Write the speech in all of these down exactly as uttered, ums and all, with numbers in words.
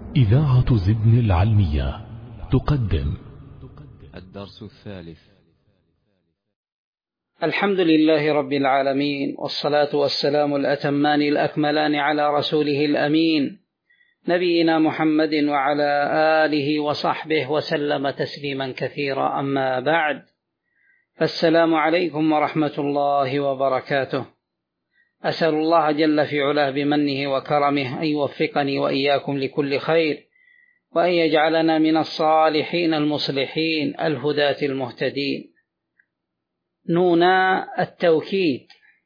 إذاعة زبن العلمية تقدم الدرس الثالث. الحمد لله رب العالمين، والصلاة والسلام الأتمان الأكملان على رسوله الأمين نبينا محمد وعلى آله وصحبه وسلم تسليما كثيرا. أما بعد، فالسلام عليكم ورحمة الله وبركاته. أسأل الله جل في علاه بمنه وكرمه أن يوفقني وإياكم لكل خير، وأن يجعلنا من الصالحين المصلحين الهداة المهتدين. نونا التوكيد.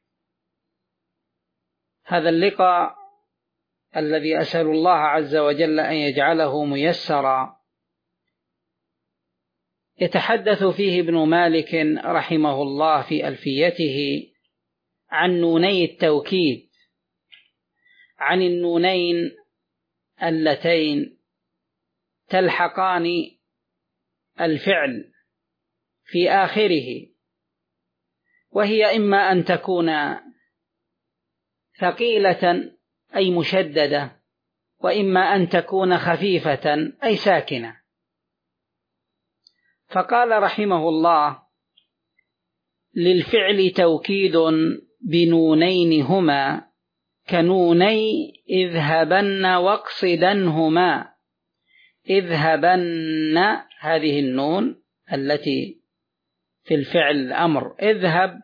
هذا اللقاء الذي أسأل الله عز وجل أن يجعله ميسرا يتحدث فيه ابن مالك رحمه الله في ألفيته عن نوني التوكيد، عن النونين اللتين تلحقان الفعل في آخره، وهي إما أن تكون ثقيلة أي مشددة، وإما أن تكون خفيفة أي ساكنة. فقال رحمه الله: للفعل توكيد بنونين هما كنوني اذهبن واقصدنهما. اذهبن هذه النون التي في الفعل الأمر اذهب،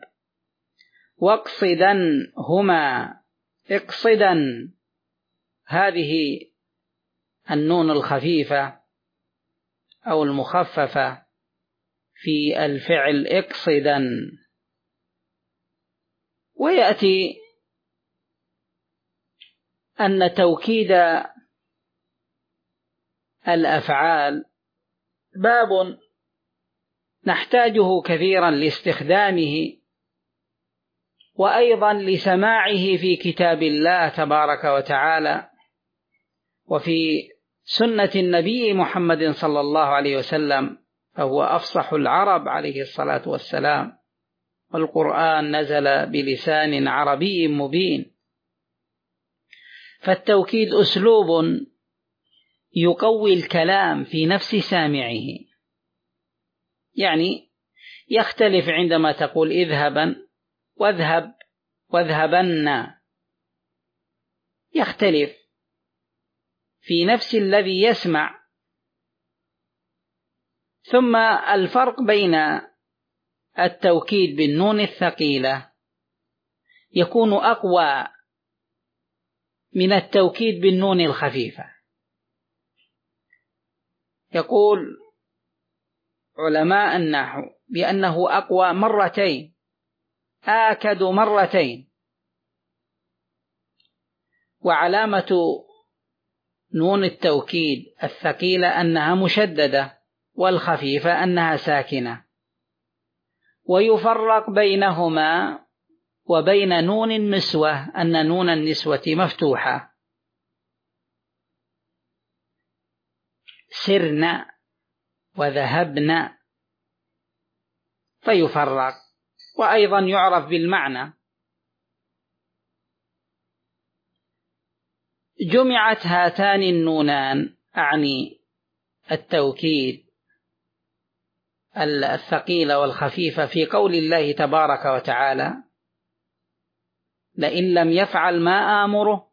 واقصدنهما اقصدا هذه النون الخفيفة أو المخففة في الفعل اقصدا. ويأتي أن توكيد الأفعال باب نحتاجه كثيرا لاستخدامه، وأيضا لسماعه في كتاب الله تبارك وتعالى وفي سنة النبي محمد صلى الله عليه وسلم، فهو أفصح العرب عليه الصلاة والسلام، والقرآن نزل بلسان عربي مبين. فالتوكيد أسلوب يقوي الكلام في نفس سامعه، يعني يختلف عندما تقول اذهبا واذهب واذهبن، يختلف في نفس الذي يسمع. ثم الفرق بين التوكيد بالنون الثقيلة يكون أقوى من التوكيد بالنون الخفيفة. يقول علماء النحو بأنه أقوى مرتين، آكد مرتين. وعلامة نون التوكيد الثقيلة أنها مشددة، والخفيفة أنها ساكنة. ويفرق بينهما وبين نون النسوة أن نون النسوة مفتوحة، سرنا وذهبنا، فيفرق. وأيضا يعرف بالمعنى. جمعت هاتان النونان، أعني التوكيد الثقيلة والخفيفة، في قول الله تبارك وتعالى: لئن لم يفعل ما آمره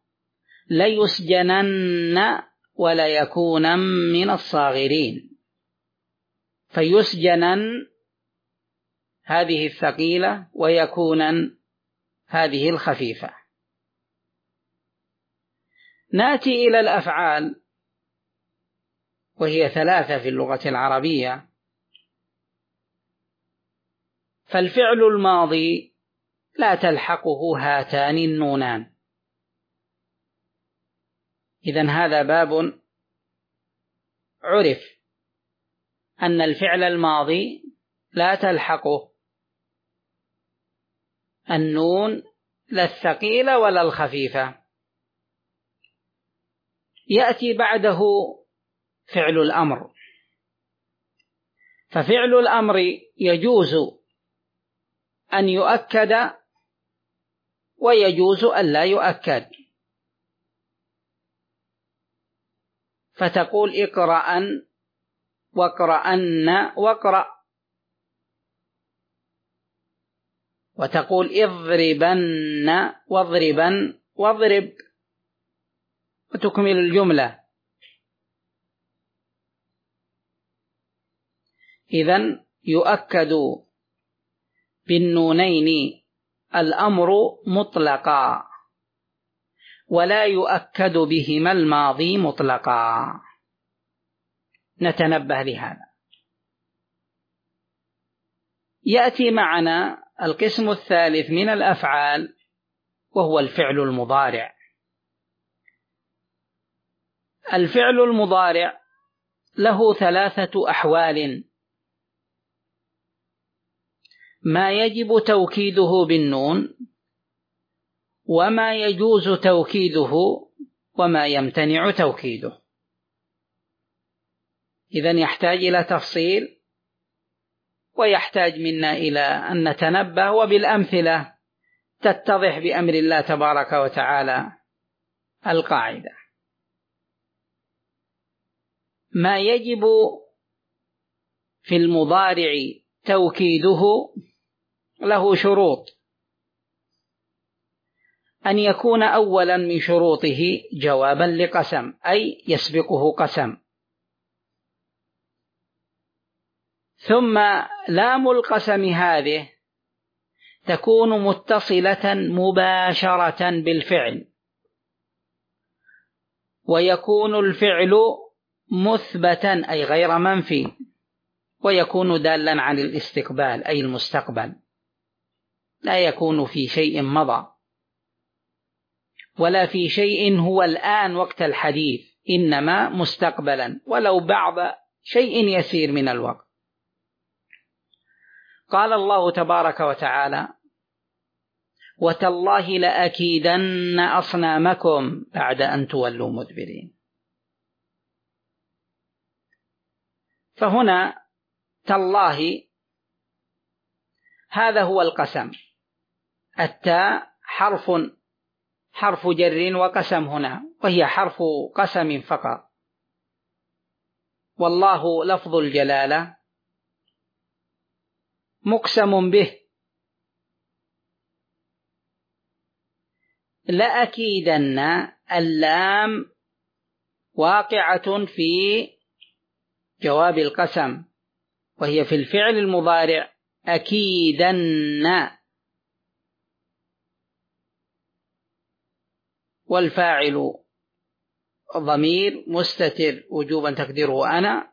ليسجنن وليكونن من الصاغرين. فيسجنن هذه الثقيلة، ويكونن هذه الخفيفة. نأتي إلى الأفعال، وهي ثلاثة في اللغة العربية. فالفعل الماضي لا تلحقه هاتان النونان. إذن هذا باب عرف أن الفعل الماضي لا تلحقه النون لا الثقيلة ولا الخفيفة. يأتي بعده فعل الأمر. ففعل الأمر يجوز أن يؤكد ويجوز أن لا يؤكد. فتقول اقرأن واقرأن واقرأ، وتقول اضربن واضربن واضرب، وتكمل الجملة. إذن يؤكد بالنونين الأمر مطلقا، ولا يؤكد بهما الماضي مطلقا. نتنبه لهذا. يأتي معنا القسم الثالث من الأفعال، وهو الفعل المضارع. الفعل المضارع له ثلاثة أحوال: ما يجب توكيده بالنون، وما يجوز توكيده، وما يمتنع توكيده. إذن يحتاج إلى تفصيل، ويحتاج منا إلى أن نتنبه، وبالأمثلة تتضح بأمر الله تبارك وتعالى القاعدة. ما يجب في المضارع توكيده له شروط: أن يكون أولا من شروطه جوابا لقسم، أي يسبقه قسم. ثم لام القسم هذه تكون متصلة مباشرة بالفعل، ويكون الفعل مثبتا أي غير منفي، ويكون دالا عن الاستقبال أي المستقبل، لا يكون في شيء مضى ولا في شيء هو الآن وقت الحديث، إنما مستقبلا ولو بعض شيء يسير من الوقت. قال الله تبارك وتعالى: وتالله لأكيدن أصنامكم بعد أن تولوا مدبرين. فهنا تالله هذا هو القسم، التاء حرف حرف جر وقسم هنا، وهي حرف قسم فقط. والله لفظ الجلالة مقسم به. لأكيدن اللام واقعة في جواب القسم، وهي في الفعل المضارع أكيدن، والفاعل ضمير مستتر وجوبا تقديره أنا،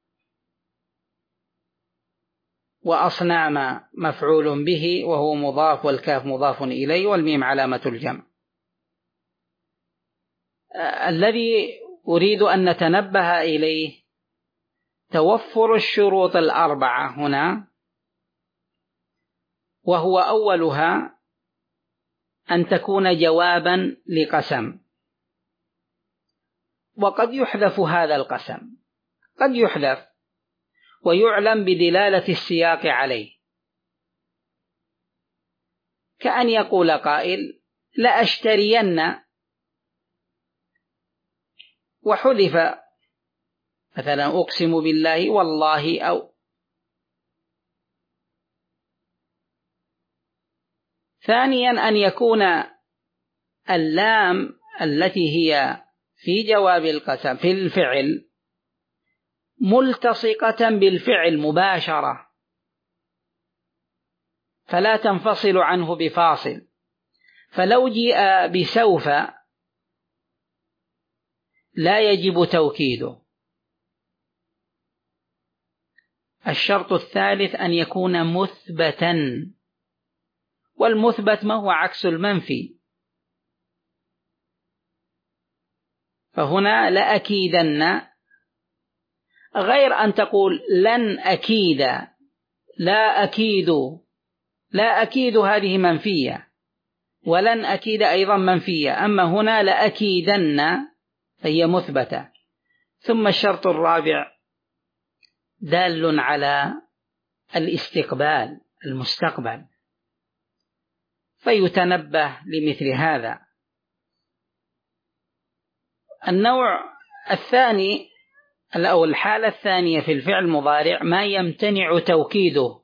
وأصنام مفعول به وهو مضاف، والكاف مضاف إليه، والميم علامة الجمع. الذي أريد أن نتنبه إليه توفر الشروط الأربعة هنا، وهو أولها أن تكون جوابا لقسم. وقد يحذف هذا القسم، قد يحذف ويعلم بدلالة السياق عليه، كأن يقول قائل: لأشترين، وحذف مثلا أقسم بالله والله. أو ثانيا أن يكون اللام التي هي في جواب القسم في الفعل ملتصقة بالفعل مباشرة، فلا تنفصل عنه بفاصل. فلو جاء بسوف لا يجب توكيده. الشرط الثالث أن يكون مثبتا، والمثبت ما هو عكس المنفي. فهنا لأكيدن، غير أن تقول لن أكيد، لا أكيد، لا أكيد هذه منفية، ولن أكيد أيضا منفية. أما هنا لأكيدن فهي مثبتة. ثم الشرط الرابع دال على الاستقبال المستقبل، فيتنبه لمثل هذا. النوع الثاني أو الحالة الثانية في الفعل المضارع ما يمتنع توكيده،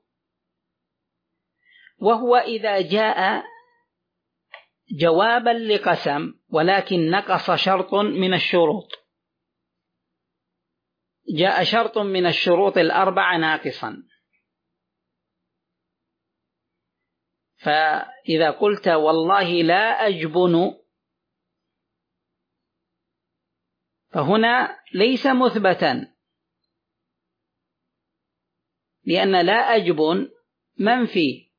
وهو إذا جاء جوابا لقسم ولكن نقص شرط من الشروط، جاء شرط من الشروط الأربعة ناقصا، فإذا قلت والله لا أجبن، فهنا ليس مثبتا، لأن لا أجبن منفي،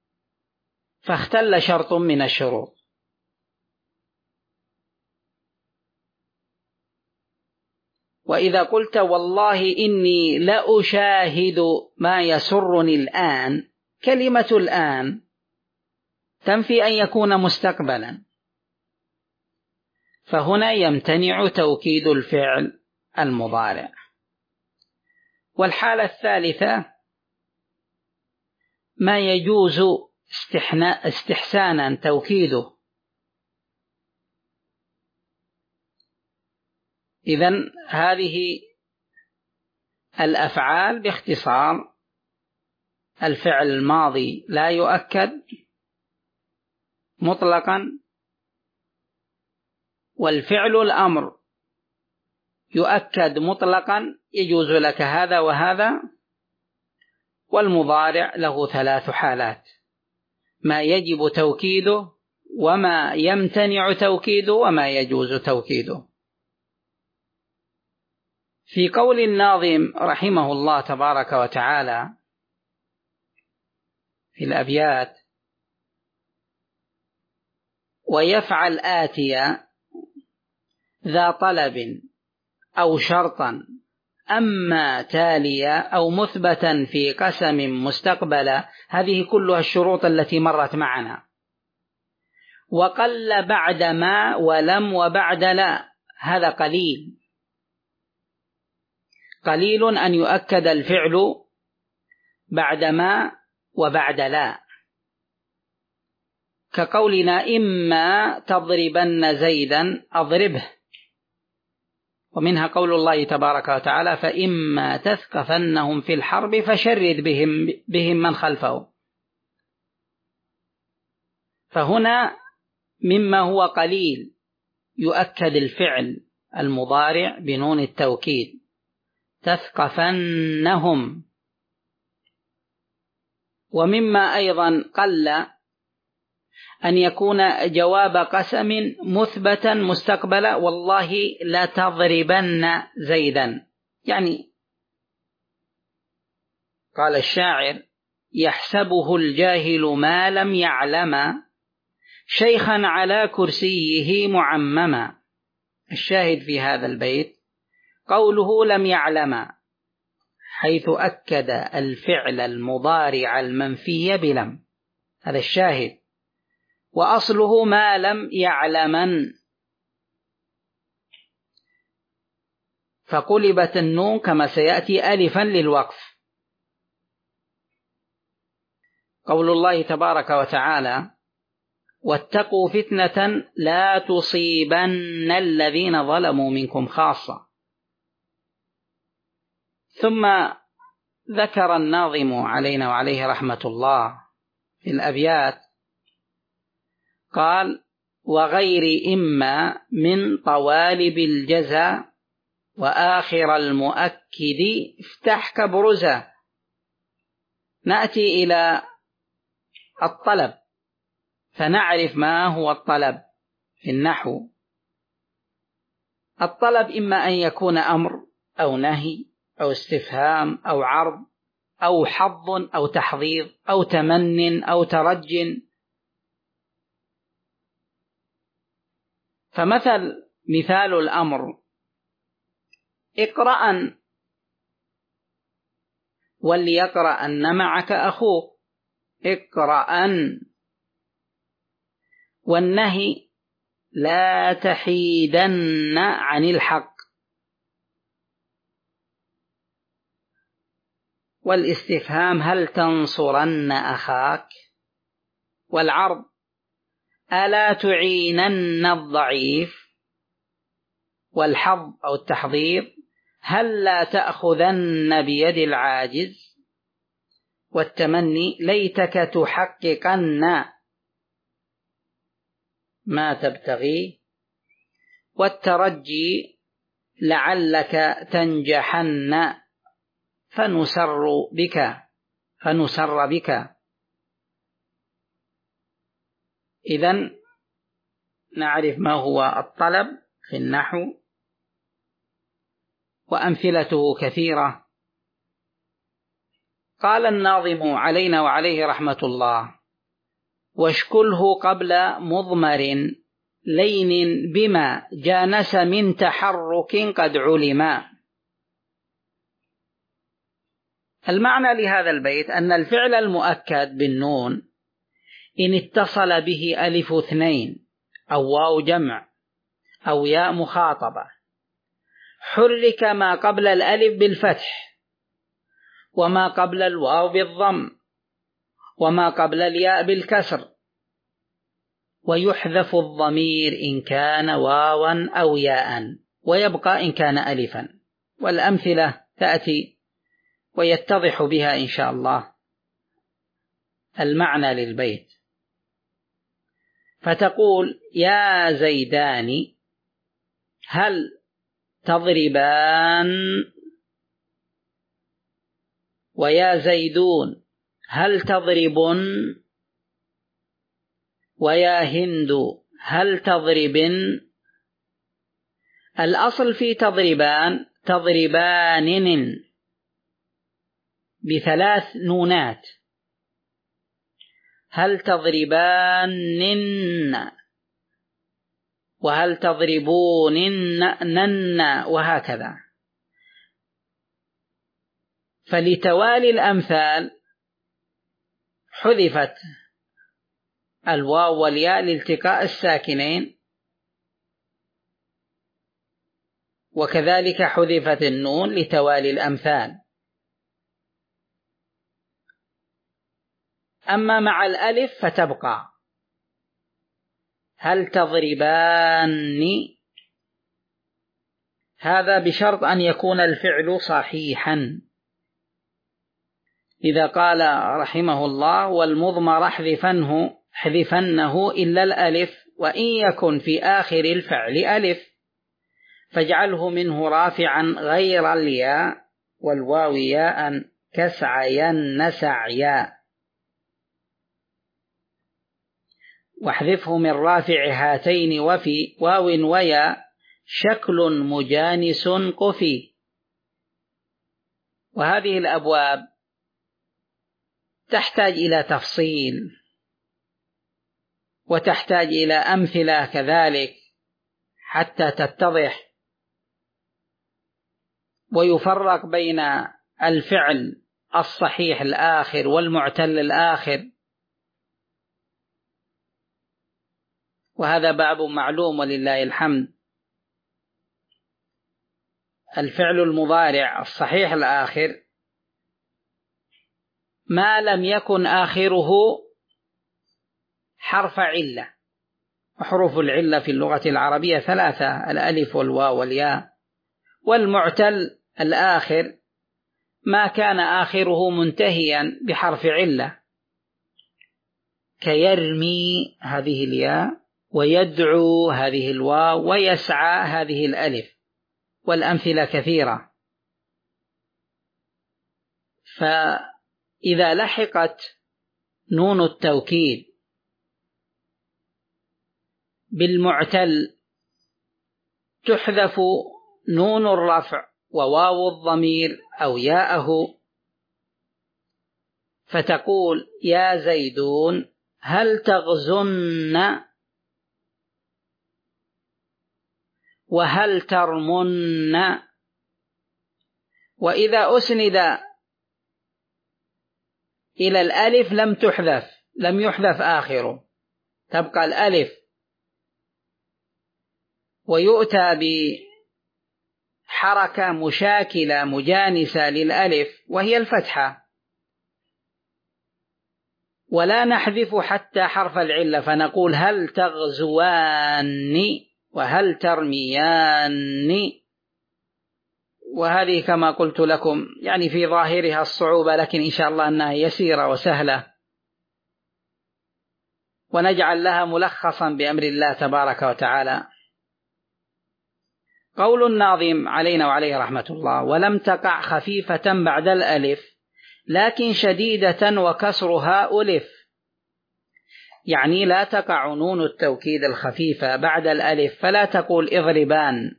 فاختل شرط من الشروط. وإذا قلت والله إني لأشاهد ما يسرني الآن، كلمة الآن تنفي أن يكون مستقبلا، فهنا يمتنع توكيد الفعل المضارع. والحالة الثالثة ما يجوز استحسانا توكيده. إذن هذه الأفعال باختصار: الفعل الماضي لا يؤكد مطلقا، والفعل الأمر يؤكد مطلقا يجوز لك هذا وهذا، والمضارع له ثلاث حالات: ما يجب توكيده، وما يمتنع توكيده، وما يجوز توكيده. في قول الناظم رحمه الله تبارك وتعالى في الأبيات: ويفعل آتيا ذا طلب أو شرطا أما تاليا أو مثبتا في قسم مستقبلا، هذه كلها الشروط التي مرت معنا. وقل بعد ما ولم وبعد لا، هذا قليل، قليل أن يؤكد الفعل بعد ما وبعد لا، كقولنا إما تضربن زيدا أضربه، ومنها قول الله تبارك وتعالى: فإما تثقفنهم في الحرب فشرد بهم, بهم من خلفه. فهنا مما هو قليل يؤكد الفعل المضارع بنون التوكيد: تثقفنهم. ومما أيضا قل أن يكون جواب قسم مثبتا مستقبلا: والله لا تضربن زيدا. يعني قال الشاعر: يحسبه الجاهل ما لم يعلم شيخا على كرسيه معمما. الشاهد في هذا البيت قوله لم يعلم، حيث أكد الفعل المضارع المنفي بلم، هذا الشاهد. وأصله ما لم يعلمن، فقلبت النون كما سيأتي ألفا للوقف. قول الله تبارك وتعالى: واتقوا فتنة لا تصيبن الذين ظلموا منكم خاصة. ثم ذكر الناظم علينا وعليه رحمة الله في الأبيات قال: وغير إما من طوالب الجزا وآخر المؤكد افتح كبرزا. نأتي إلى الطلب فنعرف ما هو الطلب في النحو. الطلب إما أن يكون أمر أو نهي أو استفهام أو عرض أو حظ أو تحضيض أو تمن أو ترج. فمثل مثال الأمر: اقرأ وليقرأ أن معك أخوك، اقرأ. والنهي: لا تحيدن عن الحق. والاستفهام: هل تنصرن أخاك. والعرض: ألا تعينن الضعيف. والحظ أو التحضير هل لا تأخذن بيد العاجز، والتمني ليتك تحققن ما تبتغي، والترجي لعلك تنجحن فنسر بك فنسر بك. إذن نعرف ما هو الطلب في النحو، وأمثلته كثيرة. قال الناظم علينا وعليه رحمة الله: واشكله قبل مضمر لين بما جانس من تحرك قد علما. المعنى لهذا البيت أن الفعل المؤكد بالنون إن اتصل به ألف اثنين أو واو جمع أو ياء مخاطبة حرك ما قبل الألف بالفتح، وما قبل الواو بالضم، وما قبل الياء بالكسر، ويحذف الضمير إن كان واوا أو ياء، ويبقى إن كان ألفا. والأمثلة تأتي ويتضح بها إن شاء الله المعنى للبيت. فتقول: يا زيدان هل تضربان، ويا زيدون هل تضربن، ويا هند هل تضربن. الأصل في تضربان تضربان بثلاث نونات، هل تضربانن، وهل تضربونن، وهكذا. فلتوالي الأمثال حذفت الواو والياء لالتقاء الساكنين، وكذلك حذفت النون لتوالي الأمثال. أما مع الألف فتبقى هل تضربان، هذا بشرط أن يكون الفعل صحيحا. إذا قال رحمه الله: والمضمر احذفنه احذفنه إلا الألف، وإن يكن في آخر الفعل ألف فاجعله منه رافعا غير الياء والواو ياء كسعين سعيا، واحذفه من رافع هاتين وفي واو ويا شكل مجانس قفي. وهذه الأبواب تحتاج إلى تفصيل، وتحتاج إلى أمثلة كذلك حتى تتضح، ويفرق بين الفعل الصحيح الآخر والمعتل الآخر، وهذا باب معلوم ولله الحمد. الفعل المضارع الصحيح الآخر ما لم يكن آخره حرف علة، وحروف العلة في اللغة العربية ثلاثة: الألف والواو والياء. والمعتل الآخر ما كان آخره منتهيا بحرف علة، كيرمي هذه الياء، ويدعو هذه الواو، ويسعى هذه الألف، والأمثلة كثيرة. فإذا لحقت نون التوكيد بالمعتل تحذف نون الرفع وواو الضمير أو ياءه، فتقول: يا زيدون هل تغزن، وهل ترمن. وإذا أسند إلى الألف لم تحذف لم يحذف آخره، تبقى الألف، ويؤتى بحركة مشاكلة مجانسة للألف وهي الفتحة، ولا نحذف حتى حرف العلة، فنقول: هل تغزوان وهل ترميان، وهذه كما قلت لكم يعني في ظاهرها الصعوبة، لكن إن شاء الله أنها يسيرة وسهلة، ونجعل لها ملخصا بأمر الله تبارك وتعالى. قول الناظم علينا وعليه رحمة الله: ولم تقع خفيفة بعد الألف لكن شديدة وكسرها ألف، يعني لا تقع نون التوكيد الخفيفة بعد الألف، فلا تقول اضربان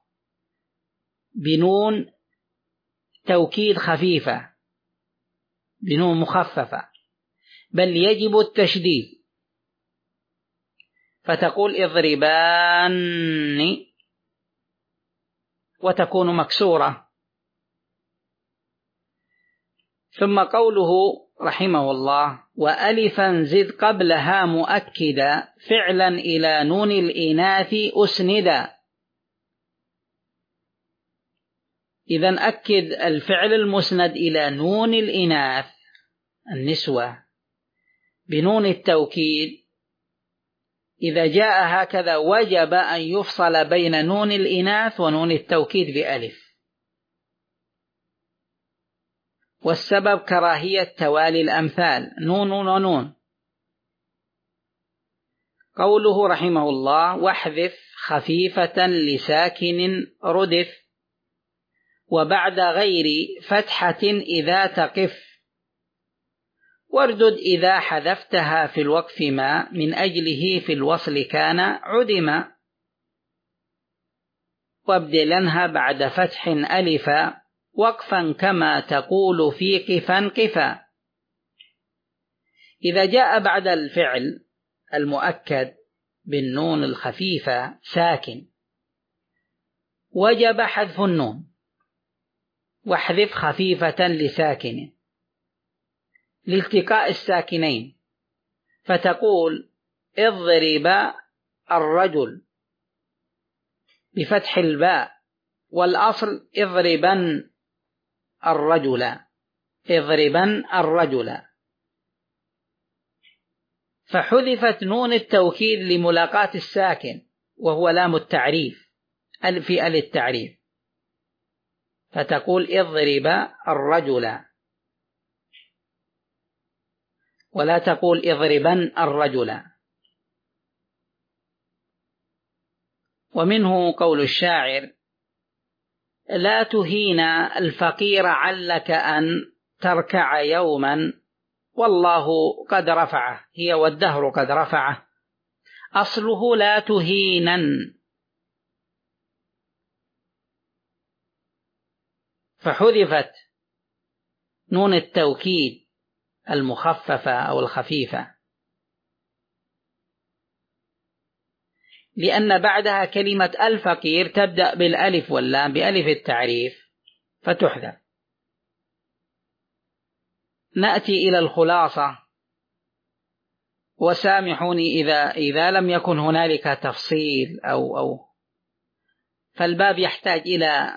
بنون توكيد خفيفة، بنون مخففة، بل يجب التشديد، فتقول اضربان وتكون مكسورة. ثم قوله رحمه الله: وألفا زد قبلها مؤكدا فعلا إلى نون الإناث أسندا. إذن أكد الفعل المسند إلى نون الإناث النسوة بنون التوكيد، إذا جاء هكذا وجب أن يفصل بين نون الإناث ونون التوكيد بألف، والسبب كراهية توالي الأمثال نون ونون. قوله رحمه الله: واحذف خفيفة لساكن ردف وبعد غير فتحة إذا تقف، واردد إذا حذفتها في الوقف ما من أجله في الوصل كان عدم، وابدلنها بعد فتح ألفا وقفا كما تقول في قفا قفا. إذا جاء بعد الفعل المؤكد بالنون الخفيفة ساكن وجب حذف النون، واحذف خفيفة لساكن لالتقاء الساكنين، فتقول اضرب الرجل بفتح الباء، والأصل اضربن الرجل، اضربن الرجل، فحذفت نون التوكيد لملاقاة الساكن وهو لام التعريف في ال التعريف، فتقول اضرب الرجل، ولا تقول اضربن الرجل. ومنه قول الشاعر: لا تهين الفقير علك أن تركع يوما والله قد رفعه، هي والدهر قد رفعه، أصله لا تهينن، فحذفت نون التوكيد المخففة أو الخفيفة، لأن بعدها كلمة الفقير تبدأ بالألف واللام بألف التعريف فتحذف. نأتي إلى الخلاصة، وسامحوني إذا إذا لم يكن هنالك تفصيل أو أو فالباب يحتاج إلى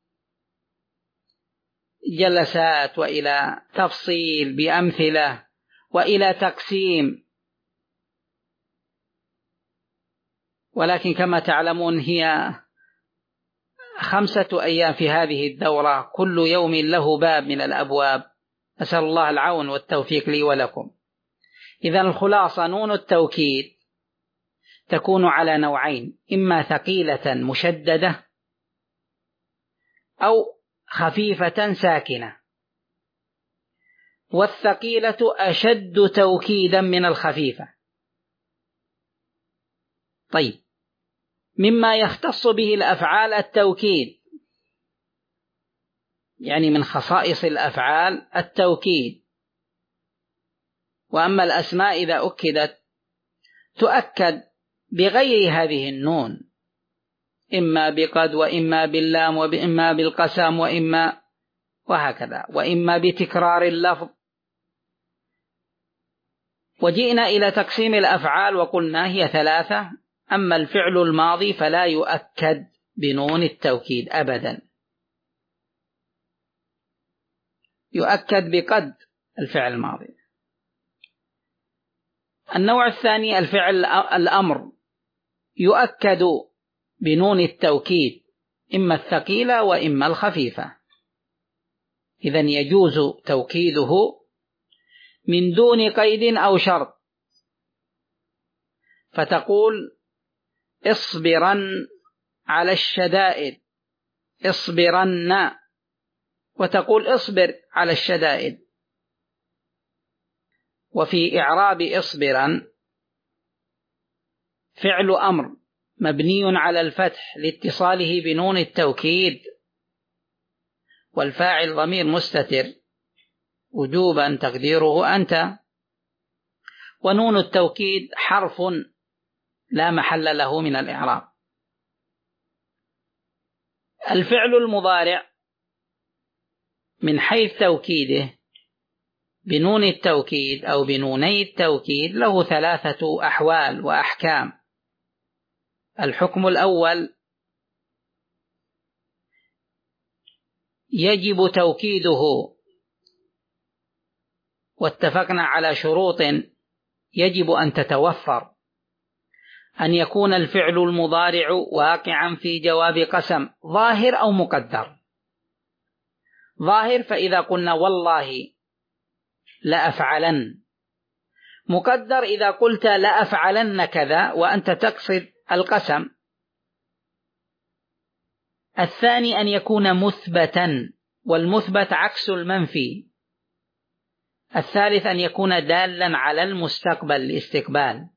جلسات وإلى تفصيل بأمثلة وإلى تقسيم، ولكن كما تعلمون هي خمسة أيام في هذه الدورة، كل يوم له باب من الأبواب، أسأل الله العون والتوفيق لي ولكم. إذن الخلاصة: نون التوكيد تكون على نوعين، إما ثقيلة مشددة أو خفيفة ساكنة، والثقيلة أشد توكيدا من الخفيفة. طيب، مما يختص به الأفعال التوكيد، يعني من خصائص الأفعال التوكيد. وأما الأسماء إذا أكدت تؤكد بغير هذه النون، إما بقد وإما باللام وإما بالقسم وإما وهكذا، وإما بتكرار اللفظ. وجئنا إلى تقسيم الأفعال وقلنا هي ثلاثة: أما الفعل الماضي فلا يؤكد بنون التوكيد أبدا، يؤكد بقد الفعل الماضي. النوع الثاني الفعل الأمر، يؤكد بنون التوكيد، إما الثقيلة وإما الخفيفة، إذن يجوز توكيده من دون قيد أو شرط، فتقول اصبرن على الشدائد، اصبرن، وتقول اصبر على الشدائد. وفي إعراب اصبرن فعل أمر مبني على الفتح لاتصاله بنون التوكيد، والفاعل ضمير مستتر وجوبا تقديره أنت، ونون التوكيد حرف لا محل له من الإعراب. الفعل المضارع من حيث توكيده بنون التوكيد أو بنوني التوكيد له ثلاثة أحوال وأحكام. الحكم الأول يجب توكيده، واتفقنا على شروط يجب أن تتوفر: أن يكون الفعل المضارع واقعا في جواب قسم ظاهر أو مقدر. ظاهر فإذا قلنا والله لأفعلن، مقدر إذا قلت لأفعلن كذا وأنت تقصد القسم. الثاني أن يكون مثبتا، والمثبت عكس المنفي. الثالث أن يكون دالا على المستقبل الاستقبال.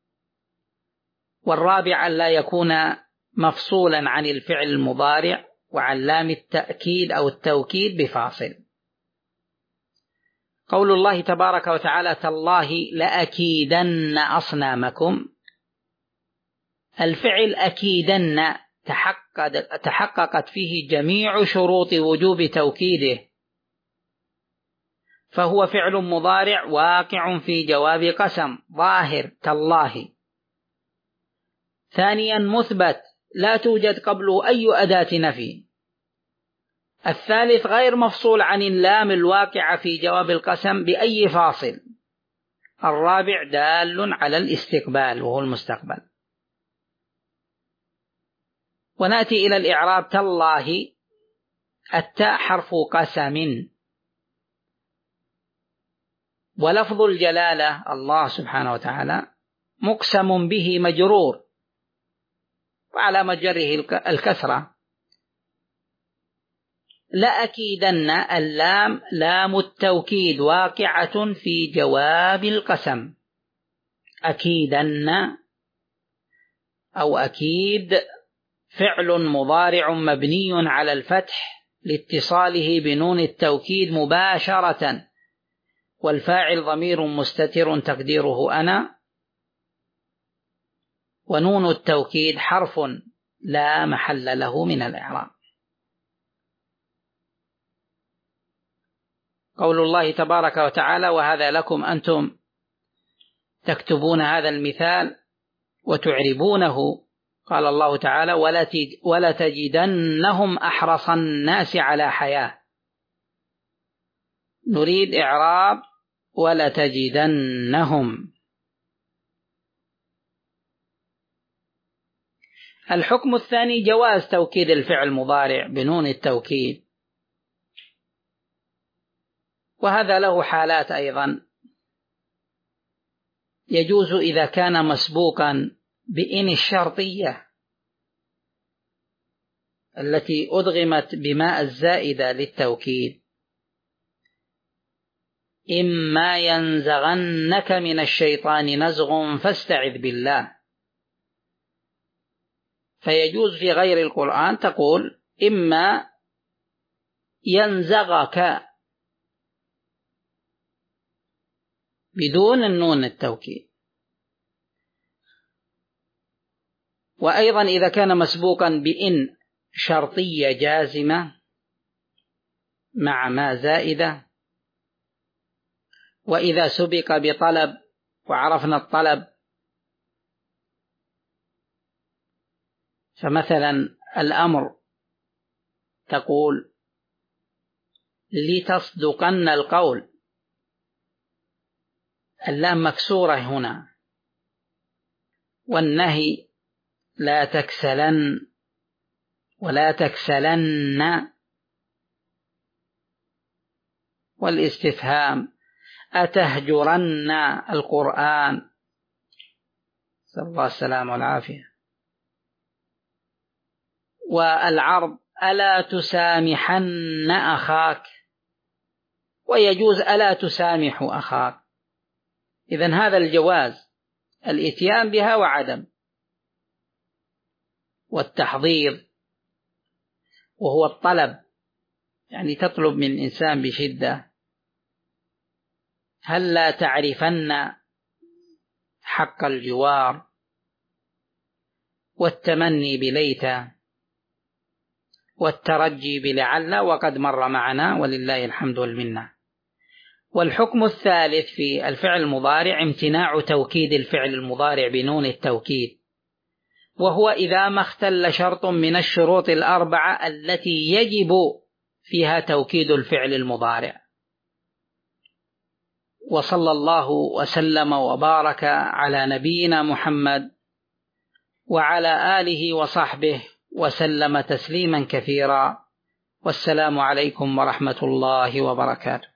والرابع أن لا يكون مفصولا عن الفعل المضارع وعن لام التأكيد أو التوكيد بفاصل. قول الله تبارك وتعالى تالله لأكيدن أصنامكم، الفعل أكيدن تحققت فيه جميع شروط وجوب توكيده، فهو فعل مضارع واقع في جواب قسم ظاهر تالله. ثانيا مثبت لا توجد قبله أي أداة نفي. الثالث غير مفصول عن اللام الواقعة في جواب القسم بأي فاصل. الرابع دال على الاستقبال وهو المستقبل. ونأتي إلى الإعراب تالله. التاء حرف قسم، ولفظ الجلالة الله سبحانه وتعالى مقسم به مجرور، وعلى مجره الكسرة. لأكيدن اللام لام التوكيد واقعة في جواب القسم. أكيدن أو أكيد فعل مضارع مبني على الفتح لاتصاله بنون التوكيد مباشرة، والفاعل ضمير مستتر تقديره أنا، ونون التوكيد حرف لا محل له من الإعراب. قول الله تبارك وتعالى وهذا لكم أنتم تكتبون هذا المثال وتعربونه. قال الله تعالى ولتجدنهم أحرص الناس على حياة. نريد إعراب ولتجدنهم. الحكم الثاني جواز توكيد الفعل المضارع بنون التوكيد، وهذا له حالات أيضا. يجوز إذا كان مسبوقا بإن الشرطية التي أدغمت بماء الزائدة للتوكيد: إما ينزغنك من الشيطان نزغ فاستعذ بالله. فيجوز في غير القرآن تقول إما ينزغك بدون النون التوكيد. وأيضا إذا كان مسبوقا بإن شرطية جازمة مع ما زائدة، وإذا سبق بطلب وعرفنا الطلب، فمثلا الأمر تقول لتصدقن القول، اللام مكسورة هنا. والنهي لا تكسلن ولا تكسلن. والاستفهام أتهجرن القرآن، نسأل الله السلامة والعافية. والعرض ألا تسامحن أخاك، ويجوز ألا تسامح أخاك. إذن هذا الجواز، الإتيان بها وعدم، والتحضير وهو الطلب، يعني تطلب من إنسان بشدة هل لا تعرفن حق الجوار، والتمني بليت، والترجي بلعل، وقد مر معنا ولله الحمد والمنة. والحكم الثالث في الفعل المضارع امتناع توكيد الفعل المضارع بنون التوكيد، وهو إذا ما اختل شرط من الشروط الأربعة التي يجب فيها توكيد الفعل المضارع. وصلى الله وسلم وبارك على نبينا محمد وعلى آله وصحبه وسلم تسليما كثيرا، والسلام عليكم ورحمة الله وبركاته.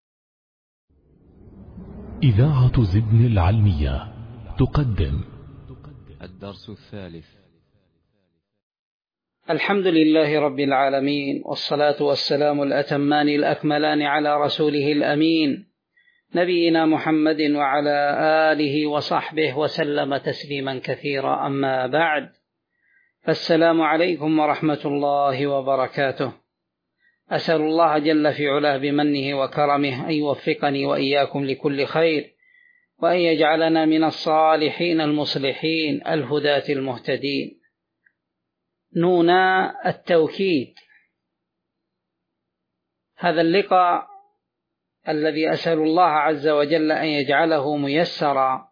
إذاعة زبن العلمية تقدم الدرس الثالث. الحمد لله رب العالمين، والصلاة والسلام الأتمان الأكملان على رسوله الأمين نبينا محمد وعلى آله وصحبه وسلم تسليما كثيرا. أما بعد، فالسلام عليكم ورحمة الله وبركاته. أسأل الله جل في علاه بمنه وكرمه أن يوفقني وإياكم لكل خير، وأن يجعلنا من الصالحين المصلحين الهداة المهتدين. نونا التوكيد، هذا اللقاء الذي أسأل الله عز وجل أن يجعله ميسرا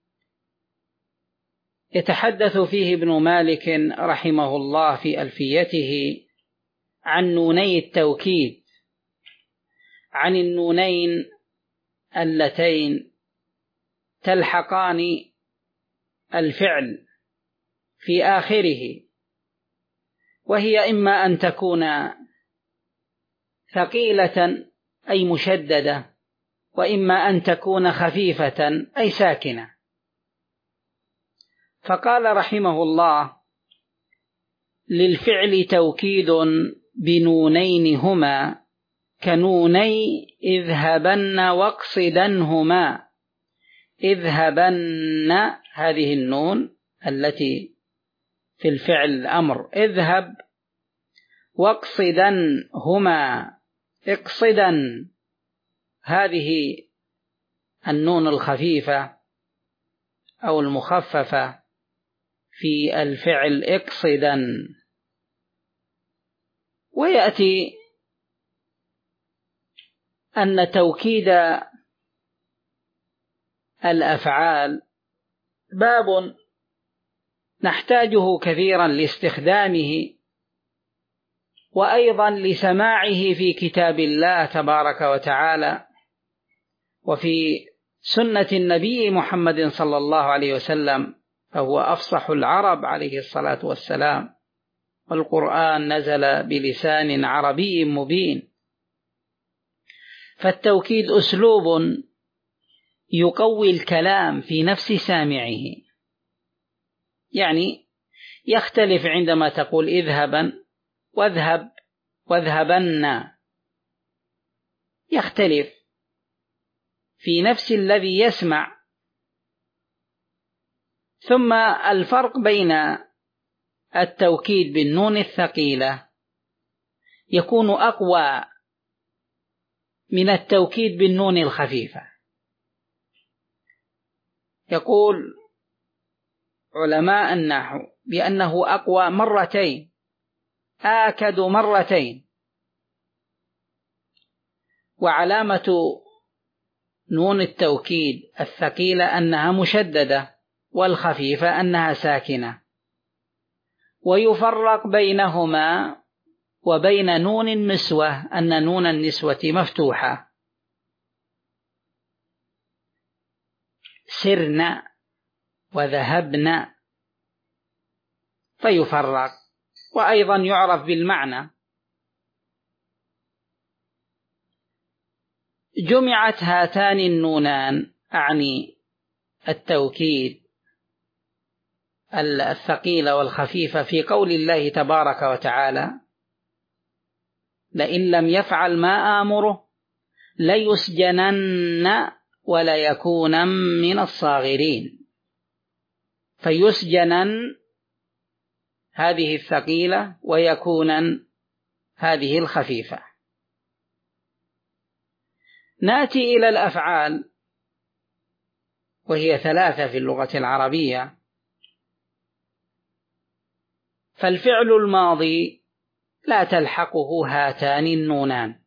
يتحدث فيه ابن مالك رحمه الله في ألفيته عن نوني التوكيد، عن النونين اللتين تلحقان الفعل في آخره، وهي إما أن تكون ثقيلة أي مشددة، وإما أن تكون خفيفة أي ساكنة. فقال رحمه الله: للفعل توكيد بنونين هما كنوني اذهبن واقصدنهما. اذهبن هذه النون التي في الفعل الأمر اذهب، واقصدنهما اقصدا هذه النون الخفيفة أو المخففة في الفعل اقصدا. ويأتي أن توكيد الأفعال باب نحتاجه كثيرا لاستخدامه، وأيضا لسماعه في كتاب الله تبارك وتعالى، وفي سنة النبي محمد صلى الله عليه وسلم، فهو أفصح العرب عليه الصلاة والسلام، والقرآن نزل بلسان عربي مبين. فالتوكيد أسلوب يقوي الكلام في نفس سامعه، يعني يختلف عندما تقول اذهبا واذهب واذهبن، يختلف في نفس الذي يسمع. ثم الفرق بين التوكيد بالنون الثقيلة يكون أقوى من التوكيد بالنون الخفيفة. يقول علماء النحو بأنه أقوى مرتين، آكد مرتين. وعلامة نون التوكيد الثقيلة أنها مشددة، والخفيفة أنها ساكنة. ويفرق بينهما وبين نون النسوة أن نون النسوة مفتوحة، سرنا وذهبنا. فيفرق، وأيضا يعرف بالمعنى. جمعت هاتان النونان، أعني التوكيد الثقيلة والخفيفة، في قول الله تبارك وتعالى: لئن لم يفعل ما آمره ليسجنن وليكونن من الصاغرين. فيسجنن هذه الثقيلة، ويكونن هذه الخفيفة. نأتي إلى الأفعال، وهي ثلاثة في اللغة العربية. فالفعل الماضي لا تلحقه هاتان النونان،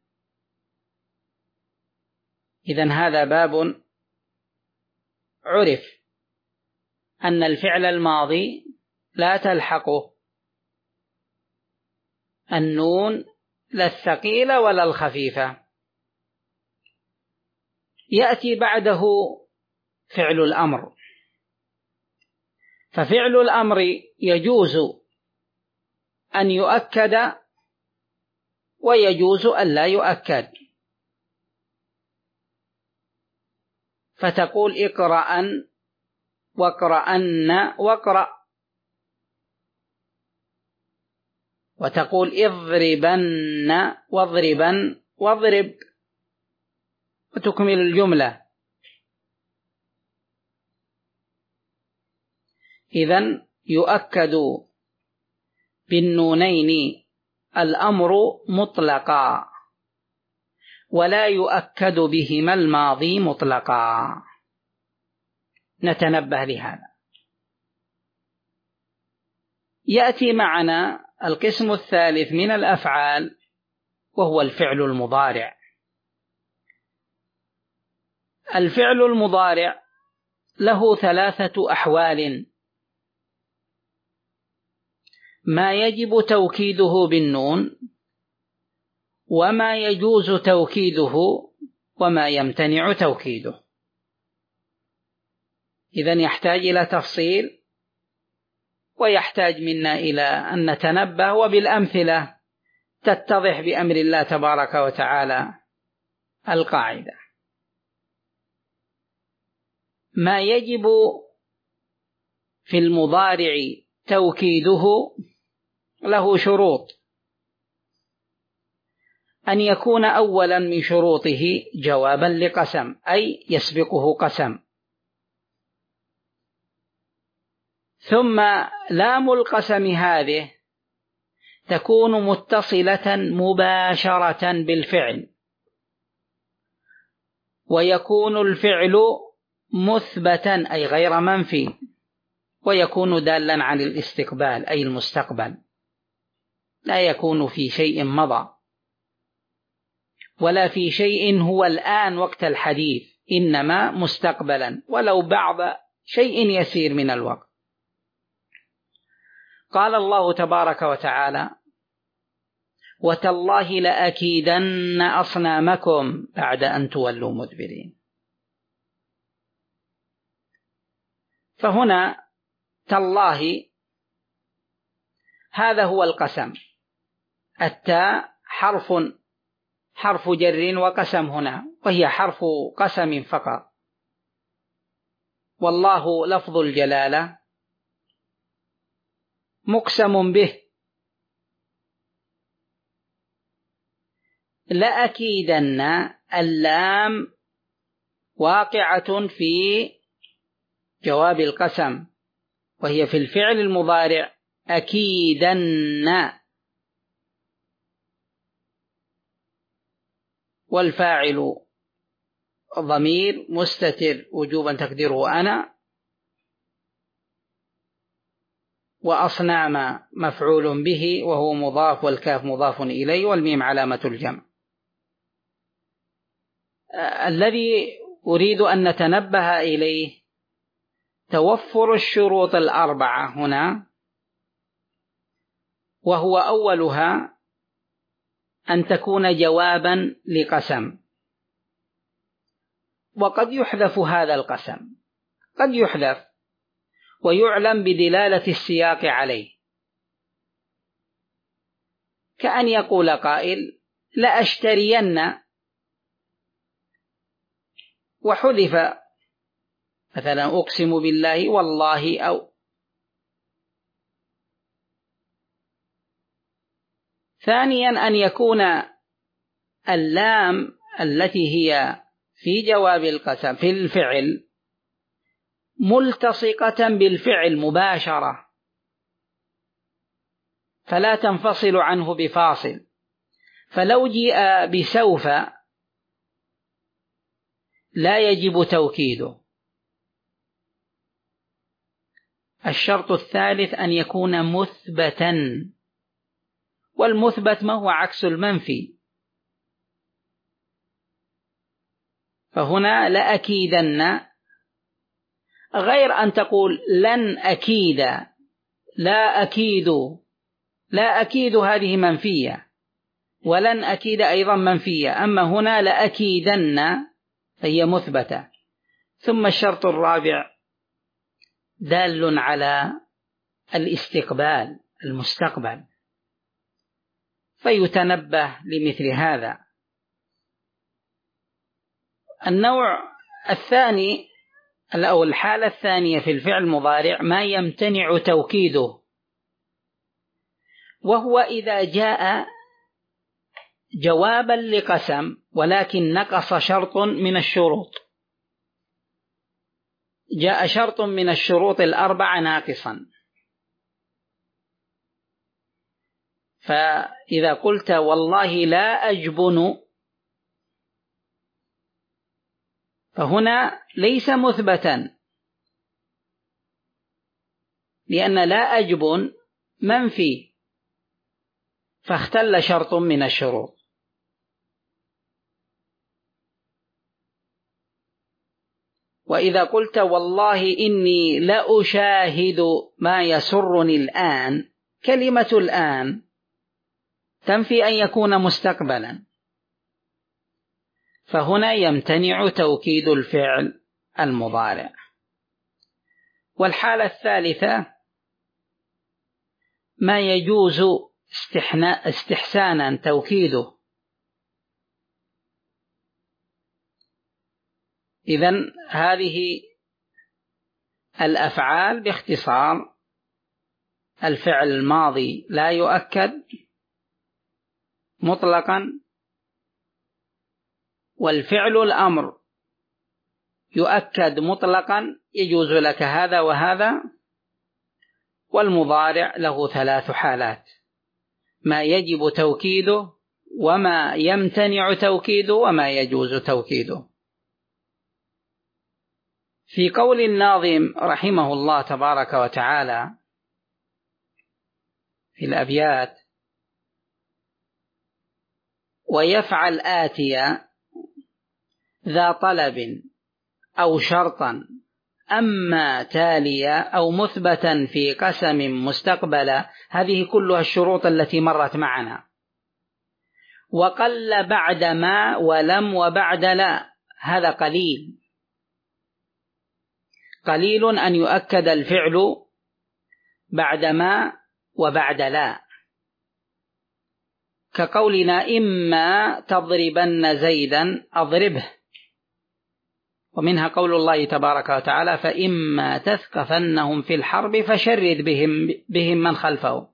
إذن هذا باب عرف أن الفعل الماضي لا تلحقه النون، لا الثقيلة ولا الخفيفة. يأتي بعده فعل الأمر. ففعل الأمر يجوز أن يؤكد ويجوز أن لا يؤكد. فتقول اقرأن واقرأن واقرأ، وتقول اضربن واضربن واضرب، وتكمل الجملة. إذن يؤكد بالنونين الأمر مطلقا، ولا يؤكد بهما الماضي مطلقا. نتنبه لهذا. يأتي معنا القسم الثالث من الأفعال، وهو الفعل المضارع. الفعل المضارع له ثلاثة أحوال: ما يجب توكيده بالنون، وما يجوز توكيده، وما يمتنع توكيده. إذن يحتاج إلى تفصيل، ويحتاج منا إلى أن نتنبه، وبالأمثلة تتضح بأمر الله تبارك وتعالى القاعدة. ما يجب في المضارع توكيده له شروط: أن يكون أولا من شروطه جوابا لقسم، أي يسبقه قسم. ثم لام القسم هذه تكون متصلة مباشرة بالفعل، ويكون الفعل مثبتا أي غير منفي، ويكون دالا عن الاستقبال أي المستقبل، لا يكون في شيء مضى ولا في شيء هو الآن وقت الحديث، إنما مستقبلا ولو بعض شيء يسير من الوقت. قال الله تبارك وتعالى: وتالله لأكيدن أصنامكم بعد أن تولوا مدبرين. فهنا تالله هذا هو القسم. التاء حرف حرف جر وقسم هنا، وهي حرف قسم فقط. والله لفظ الجلالة مقسم به. لأكيدن اللام واقعة في جواب القسم، وهي في الفعل المضارع أكيدن، والفاعل ضمير مستتر وجوبا تقديره أنا، وأصنام مفعول به وهو مضاف، والكاف مضاف إليه، والميم علامة الجمع. الذي أريد أن نتنبه إليه توفر الشروط الأربعة هنا، وهو أولها أن تكون جوابا لقسم. وقد يحذف هذا القسم، قد يحذف ويعلم بدلالة السياق عليه، كأن يقول قائل لأشترين، وحذف مثلا أقسم بالله والله. أو ثانيا أن يكون اللام التي هي في جواب القسم في الفعل ملتصقة بالفعل مباشرة، فلا تنفصل عنه بفاصل، فلو جاء بسوف لا يجب توكيده. الشرط الثالث أن يكون مثبتا، والمثبت ما هو عكس المنفي، فهنا لأكيدن، غير أن تقول لن أكيد، لا أكيد، لا أكيد هذه منفية، ولن أكيد أيضا منفية، أما هنا لأكيدن هي مثبتة. ثم الشرط الرابع دال على الاستقبال المستقبل، فيتنبه لمثل هذا. النوع الثاني أو الحالة الثانية في الفعل المضارع ما يمتنع توكيده، وهو إذا جاء جوابا لقسم ولكن نقص شرط من الشروط، جاء شرط من الشروط الأربعة ناقصا، فإذا قلت والله لا أجبن، فهنا ليس مثبتا، لأن لا أجبن منفي، فاختل شرط من الشروط. وإذا قلت والله إني لأشاهد ما يسرني الآن، كلمة الآن تنفي أن يكون مستقبلا، فهنا يمتنع توكيد الفعل المضارع. والحالة الثالثة ما يجوز استحسانا توكيده. إذن هذه الأفعال باختصار: الفعل الماضي لا يؤكد مطلقا، والفعل الأمر يؤكد مطلقا يجوز لك هذا وهذا، والمضارع له ثلاث حالات: ما يجب توكيده، وما يمتنع توكيده، وما يجوز توكيده. في قول الناظم رحمه الله تبارك وتعالى في الأبيات: ويفعل آتيا ذا طلب أو شرطا أما تاليا أو مثبتا في قسم مستقبلا، هذه كلها الشروط التي مرت معنا. وقل بعد ما ولم وبعد لا، هذا قليل، قليل أن يؤكد الفعل بعد ما وبعد لا، كقولنا إما تضربن زيدا أضربه، ومنها قول الله تبارك وتعالى: فإما تثقفنهم في الحرب فشرد بهم, بهم من خلفه.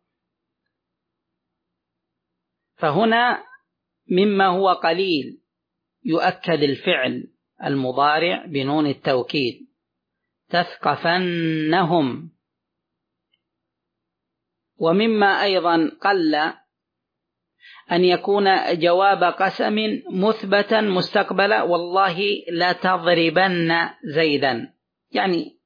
فهنا مما هو قليل يؤكد الفعل المضارع بنون التوكيد: تثقفنهم. ومما أيضا قل أن يكون جواب قسم مثبتا مستقبلا: والله لا تضربن زيدا. يعني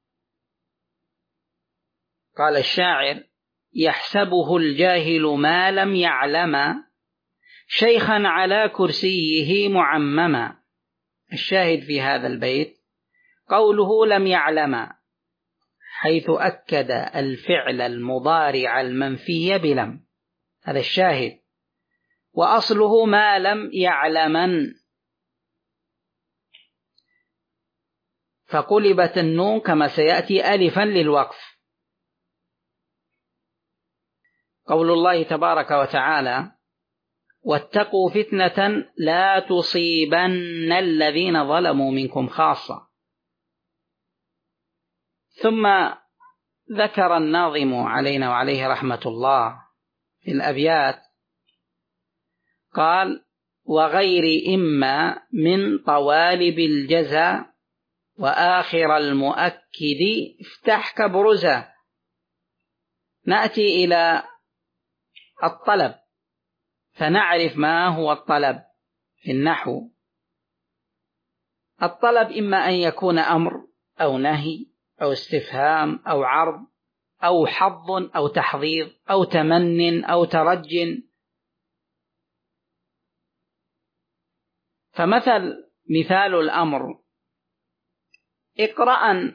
قال الشاعر: يحسبه الجاهل ما لم يعلم شيخا على كرسيه معمما. الشاهد في هذا البيت قوله لم يعلم، حيث أكد الفعل المضارع المنفي بلم، هذا الشاهد. وأصله ما لم يعلمن، فقلبت النون كما سيأتي ألفا للوقف. قول الله تبارك وتعالى: واتقوا فتنة لا تصيبن الذين ظلموا منكم خاصة. ثم ذكر الناظم علينا وعليه رحمة الله في الأبيات قال: وغير إما من طوالب الجزا وآخر المؤكد افتح كبرزا. نأتي إلى الطلب فنعرف ما هو الطلب في النحو. الطلب إما أن يكون أمر أو نهي أو استفهام أو عرض أو حظ أو تحضيض أو تمن أو ترج. فمثل مثال الأمر: اقرأ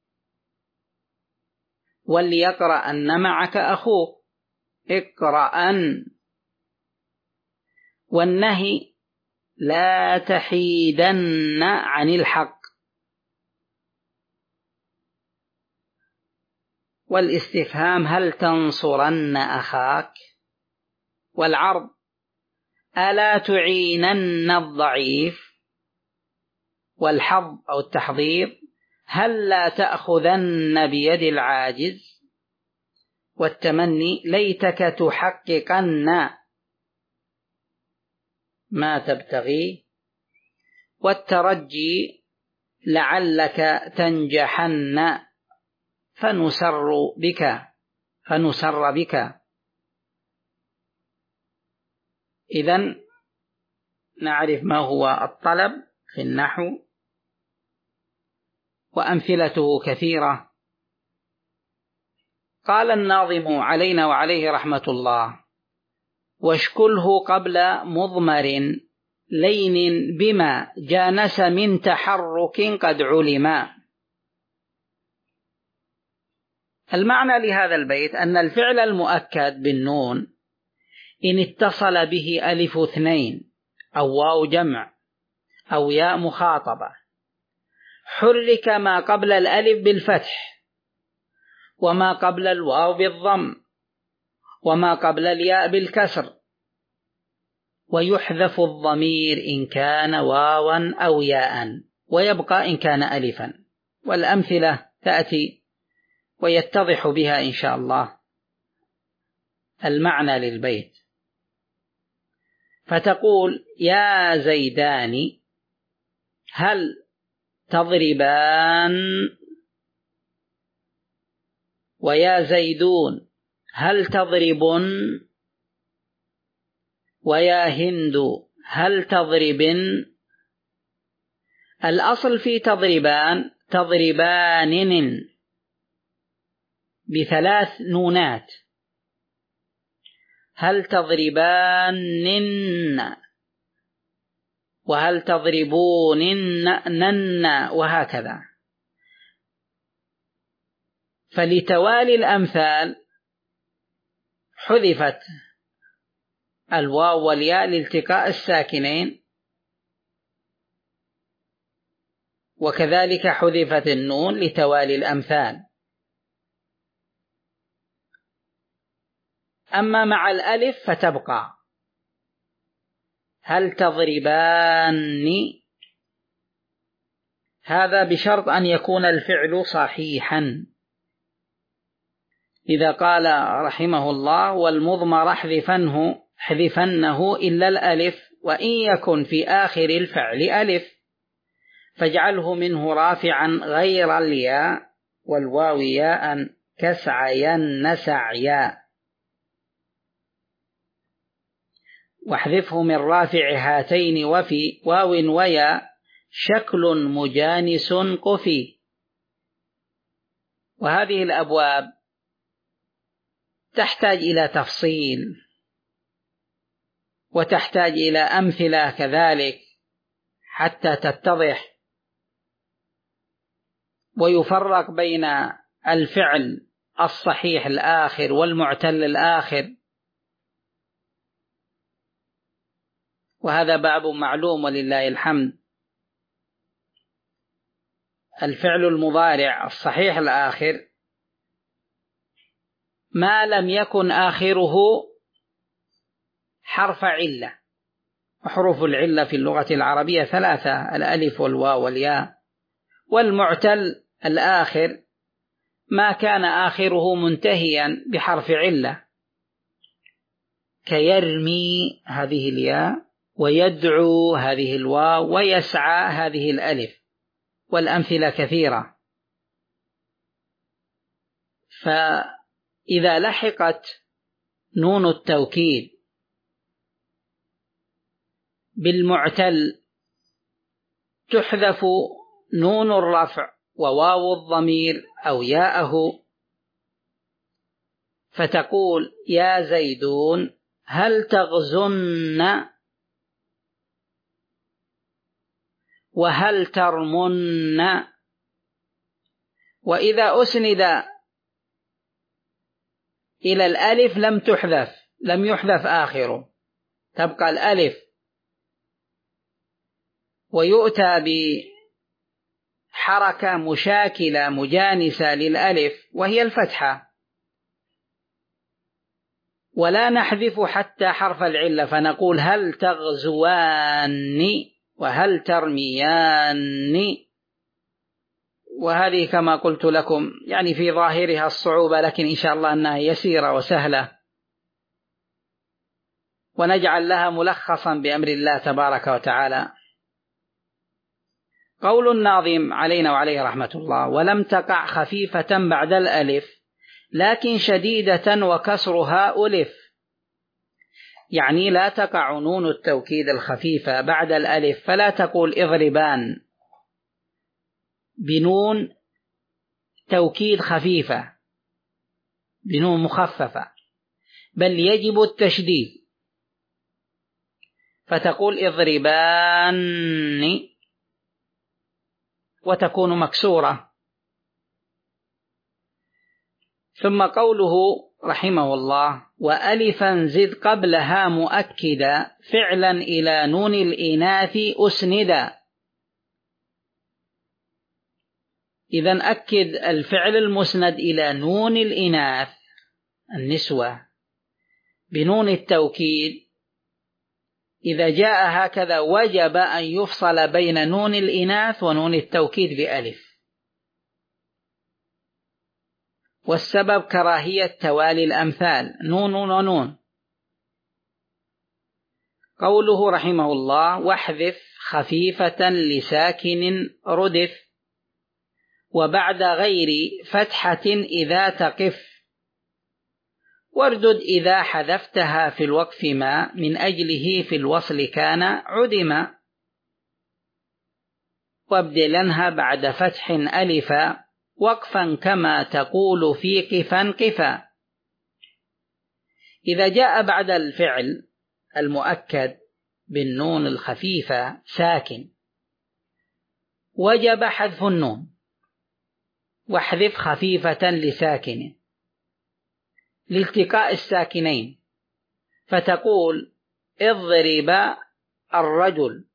وليقرأ أن معك أخوك، اقرأ. والنهي: لا تحيدن عن الحق. والاستفهام: هل تنصرن أخاك. والعرض: ألا تعينن الضعيف. والحظ أو التحضير: هل لا تأخذن بيد العاجز. والتمني: ليتك تحققن ما تبتغي. والترجي: لعلك تنجحن فنسر بك فنسر بك. إذن نعرف ما هو الطلب في النحو، وأمثلته كثيرة. قال الناظم علينا وعليه رحمة الله: واشكله قبل مضمر لين بما جانس من تحرك قد علما. المعنى لهذا البيت أن الفعل المؤكد بالنون إن اتصل به ألف اثنين أو واو جمع أو ياء مخاطبة حرك ما قبل الألف بالفتح، وما قبل الواو بالضم، وما قبل الياء بالكسر، ويحذف الضمير إن كان واوا أو ياء، ويبقى إن كان ألفا. والأمثلة تأتي ويتضح بها إن شاء الله المعنى للبيت. فتقول: يا زيدان هل تضربان، ويا زيدون هل تضربن، ويا هند هل تضربن. الأصل في تضربان تضربان بثلاث نونات: هل تضربانن، وهل تضربونن، وهكذا. فلتوالي الأمثال حذفت الواو والياء لالتقاء الساكنين، وكذلك حذفت النون لتوالي الأمثال. أما مع الألف فتبقى: هل تضربان. هذا بشرط أن يكون الفعل صحيحا. إذا قال رحمه الله: والمضمر احذفنه احذفنه إلا الألف، وإن يكن في آخر الفعل ألف فاجعله منه رافعا غير الياء والواو ياء كسعين سعيا، واحذفه من رافع هاتين وفي واو ويا شكل مجانس قفي. وهذه الأبواب تحتاج إلى تفصيل، وتحتاج إلى أمثلة كذلك حتى تتضح، ويفرق بين الفعل الصحيح الآخر والمعتل الآخر، وهذا باب معلوم ولله الحمد. الفعل المضارع الصحيح الآخر ما لم يكن آخره حرف علة. وحروف العلة في اللغة العربية ثلاثة: الألف والواو والياء. والمعتل الآخر ما كان آخره منتهيا بحرف علة، كيرمي هذه الياء، ويدعو هذه الواو، ويسعى هذه الألف، والأمثلة كثيرة. فإذا لحقت نون التوكيد بالمعتل تحذف نون الرفع وواو الضمير أو ياءه، فتقول: يا زيدون هل تغزن، وهل ترمن. وإذا أسند إلى الألف لم تحذف، لم يحذف آخره، تبقى الألف، ويؤتى بحركة مشاكلة مجانسة للألف وهي الفتحة، ولا نحذف حتى حرف العلة، فنقول: هل تغزوان، وهل ترميان. وهذه كما قلت لكم يعني في ظاهرها الصعوبة، لكن إن شاء الله أنها يسيرة وسهلة، ونجعل لها ملخصا بأمر الله تبارك وتعالى. قول الناظم علينا وعليه رحمة الله: ولم تقع خفيفة بعد الألف لكن شديدة وكسرها ألف. يعني لا تقع نون التوكيد الخفيفة بعد الألف، فلا تقول اضربان بنون توكيد خفيفة، بنون مخففة، بل يجب التشديد، فتقول اضربان وتكون مكسورة. ثم قوله رحمه الله: وألفا زد قبلها مؤكدا فعلا إلى نون الإناث أسندا. إذن أكد الفعل المسند إلى نون الإناث النسوة بنون التوكيد، إذا جاء هكذا وجب أن يفصل بين نون الإناث ونون التوكيد بألف، والسبب كراهية توالي الأمثال، نون ونون. قوله رحمه الله: واحذف خفيفة لساكن ردف وبعد غير فتحة إذا تقف، واردد إذا حذفتها في الوقف ما من أجله في الوصل كان عدم، وابدلنها بعد فتح ألفا وقفا كما تقول في قفا قفا. إذا جاء بعد الفعل المؤكد بالنون الخفيفة ساكن وجب حذف النون، واحذف خفيفة لساكن لالتقاء الساكنين، فتقول اضرب الرجل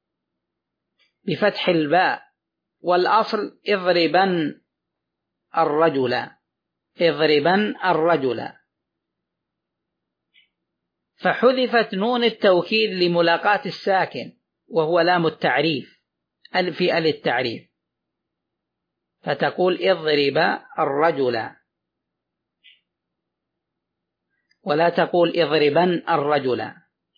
بفتح الباء، والأصل اضربن الرجل، اضربن الرجل، فحذفت نون التوكيد لملاقاة الساكن وهو لام التعريف في ال التعريف، فتقول اضرب الرجل، ولا تقول اضربن الرجل.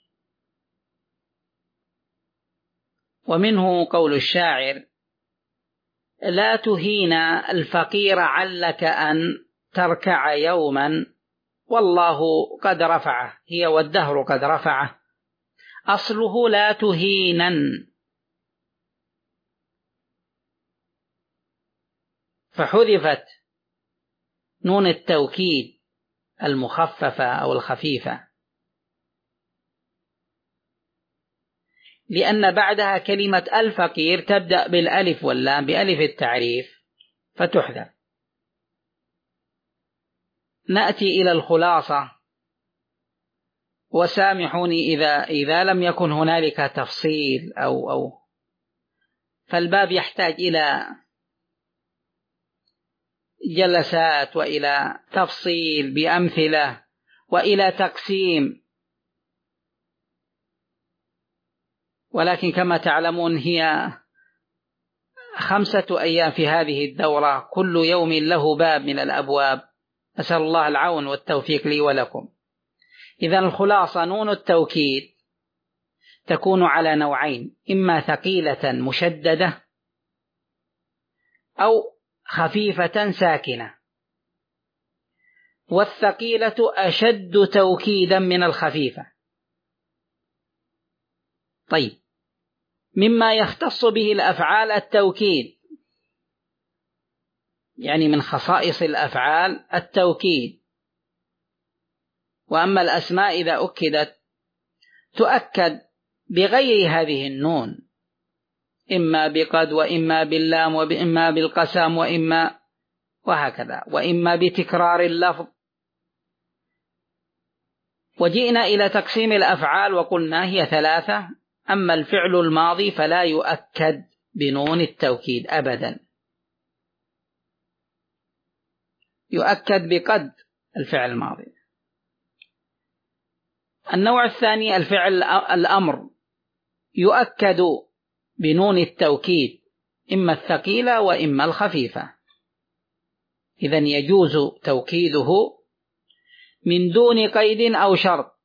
ومنه قول الشاعر: لا تهين الفقير علك أن تركع يوما والله قد رفعه، هي والدهر قد رفعه، أصله لا تهينن، فحذفت نون التوكيد المخففة أو الخفيفة، لأن بعدها كلمة الفقير تبدأ بالألف واللام بألف التعريف فتحذف. نأتي إلى الخلاصة، وسامحوني إذا إذا لم يكن هنالك تفصيل أو أو فالباب يحتاج إلى جلسات وإلى تفصيل بأمثلة وإلى تقسيم ولكن كما تعلمون هي خمسة أيام في هذه الدورة، كل يوم له باب من الأبواب. أسأل الله العون والتوفيق لي ولكم. إذن الخلاصة نون التوكيد تكون على نوعين: إما ثقيلة مشددة أو خفيفة ساكنة، والثقيلة أشد توكيدا من الخفيفة. طيب، مما يختص به الأفعال التوكيد، يعني من خصائص الأفعال التوكيد. وأما الأسماء إذا أكدت تؤكد بغير هذه النون، إما بقد وإما باللام وإما بالقسم وإما وهكذا، وإما بتكرار اللفظ. وجئنا إلى تقسيم الأفعال وقلنا هي ثلاثة. أما الفعل الماضي فلا يؤكد بنون التوكيد أبدا، يؤكد بقد الفعل الماضي. النوع الثاني الفعل الأمر يؤكد بنون التوكيد، إما الثقيلة وإما الخفيفة. إذن يجوز توكيده من دون قيد أو شرط،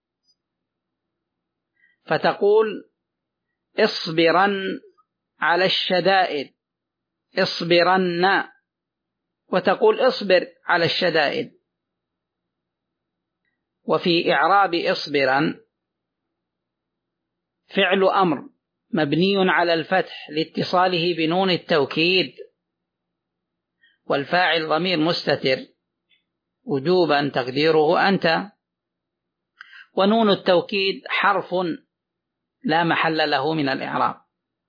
فتقول اصبرن على الشدائد، اصبرن، وتقول اصبر على الشدائد. وفي إعراب اصبرن فعل أمر مبني على الفتح لاتصاله بنون التوكيد، والفاعل ضمير مستتر وجوبا تقديره أنت، ونون التوكيد حرف لا محل له من الإعراب.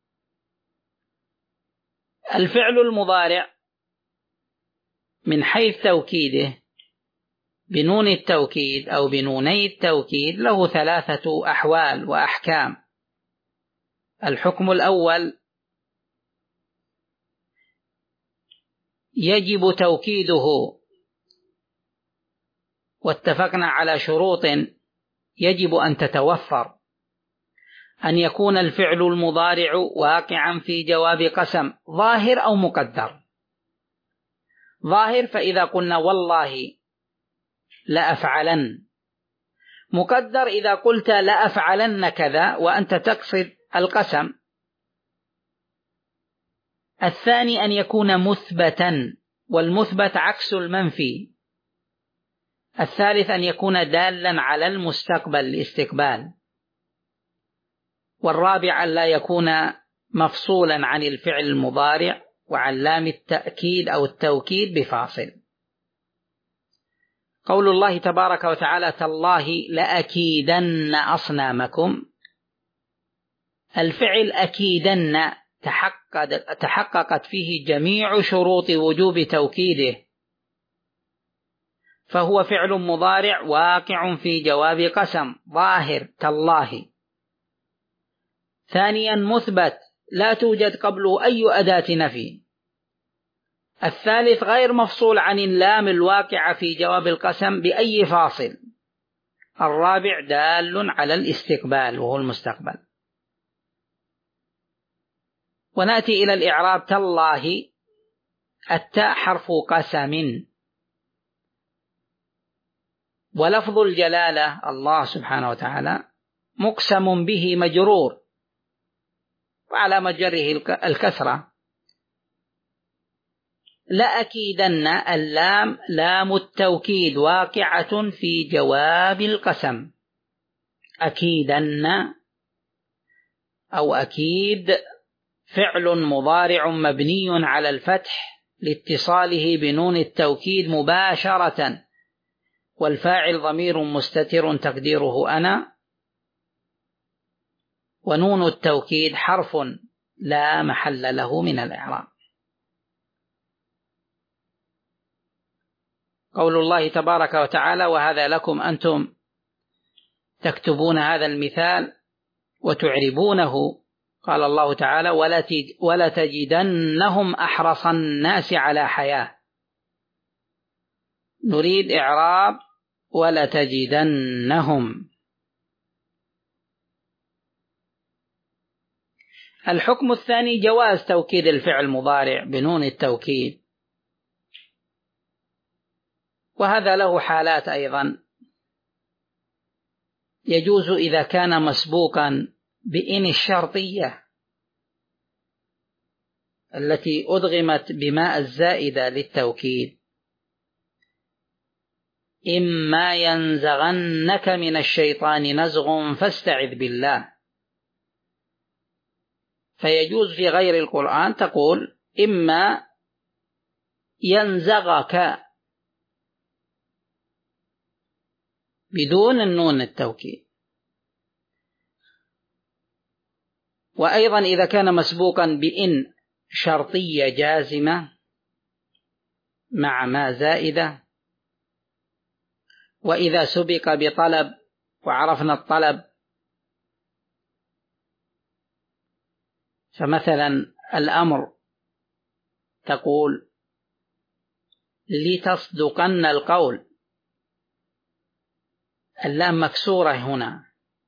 الفعل المضارع من حيث توكيده بنون التوكيد أو بنوني التوكيد له ثلاثة أحوال وأحكام. الحكم الأول: يجب توكيده، واتفقنا على شروط يجب أن تتوفر: أن يكون الفعل المضارع واقعا في جواب قسم ظاهر أو مقدر. ظاهر فإذا قلنا والله لأفعلن، مقدر إذا قلت لأفعلن كذا وأنت تقصد القسم. الثاني أن يكون مثبتا، والمثبت عكس المنفي. الثالث أن يكون دالا على المستقبل الاستقبال. والرابع أن لا يكون مفصولا عن الفعل المضارع وعن لام التأكيد أو التوكيد بفاصل. قول الله تبارك وتعالى: تالله لأكيدن أصنامكم، الفعل أكيدن تحققت فيه جميع شروط وجوب توكيده، فهو فعل مضارع واقع في جواب قسم ظاهر تالله. ثانيا مثبت لا توجد قبله أي أداة نفي. الثالث غير مفصول عن اللام الواقعة في جواب القسم بأي فاصل. الرابع دال على الاستقبال وهو المستقبل. ونأتي إلى الإعراب: تالله، التاء حرف قسم، ولفظ الجلالة الله سبحانه وتعالى مقسم به مجرور، وعلى مجره الكسرة. لأكيدن اللام لام التوكيد واقعة في جواب القسم. أكيدن أو أكيد فعل مضارع مبني على الفتح لاتصاله بنون التوكيد مباشرة، والفاعل ضمير مستتر تقديره أنا، ونون التوكيد حرف لا محل له من الإعراب. قول الله تبارك وتعالى: وهذا لكم أنتم تكتبون هذا المثال وتعربونه. قال الله تعالى: ولتجدنهم أحرص الناس على حياة. نريد إعراب ولتجدنهم. الحكم الثاني جواز توكيد الفعل المضارع بنون التوكيد، وهذا له حالات أيضا. يجوز إذا كان مسبوقا بإن الشرطية التي أدغمت بماء الزائدة للتوكيد، إما ينزغنك من الشيطان نزغ فاستعذ بالله، فيجوز في غير القرآن تقول إما ينزغك بدون النون التوكيد. وأيضا إذا كان مسبوقا بإن شرطية جازمة مع ما زائدة، وإذا سبق بطلب وعرفنا الطلب، فمثلا الأمر تقول لتصدقن القول، اللام مكسورة هنا.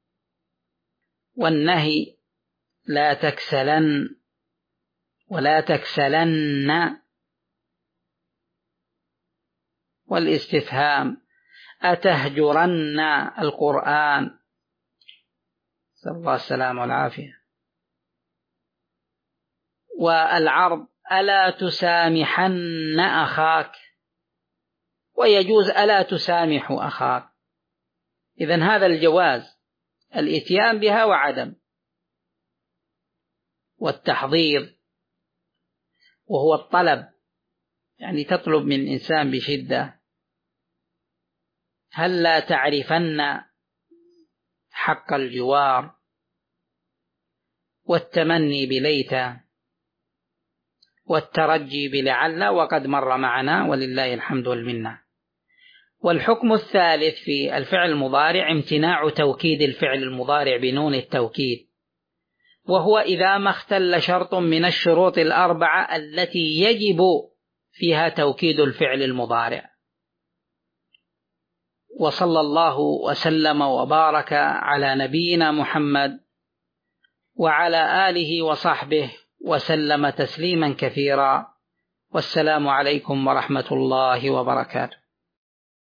والنهي لا تكسلن ولا تكسلن. والاستفهام أتهجرن القرآن، نسأل الله السلامة والعافية. والعرض ألا تسامحن أخاك، ويجوز ألا تسامح أخاك. إذن هذا الجواز الإتيان بها وعدم. والتحضير وهو الطلب، يعني تطلب من إنسان بشدة، هل لا تعرفن حق الجوار. والتمني بليت، والترجي بلعل، وقد مر معنا ولله الحمد والمنة. والحكم الثالث في الفعل المضارع امتناع توكيد الفعل المضارع بنون التوكيد، وهو إذا ما اختل شرط من الشروط الأربعة التي يجب فيها توكيد الفعل المضارع. وصلى الله وسلم وبارك على نبينا محمد وعلى آله وصحبه وسلم تسليما كثيرا، والسلام عليكم ورحمة الله وبركاته.